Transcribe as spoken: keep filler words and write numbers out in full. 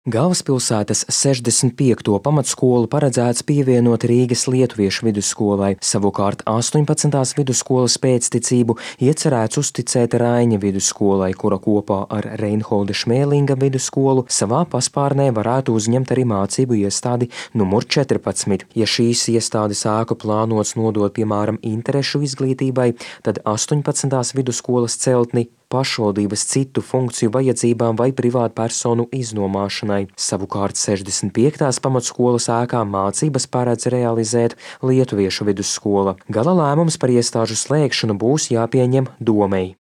Galvaspilsētas sešdesmit piekto pamatskolu paredzēts pievienot Rīgas lietuviešu vidusskolai, savukārt astoņpadsmitās vidusskolas pēcticību iecerēts uzticēt Raiņa vidusskolai, kura kopā ar Reinholda Šmēlinga vidusskolu savā paspārnē varētu uzņemt arī mācību iestādi numur četrpadsmit. Ja šīs iestādes ēku plānots nodot, piemēram, interešu izglītībai, tad astoņpadsmitās vidusskolas celtni pašvaldības citu funkciju vajadzībām vai privātpersonu iznomāšanai. Savukārt sešdesmit piektās pamatskolas ēkā mācības paredz realizēt lietuviešu vidusskola. Gala lēmums par iestāžu slēgšanu būs jāpieņem domei.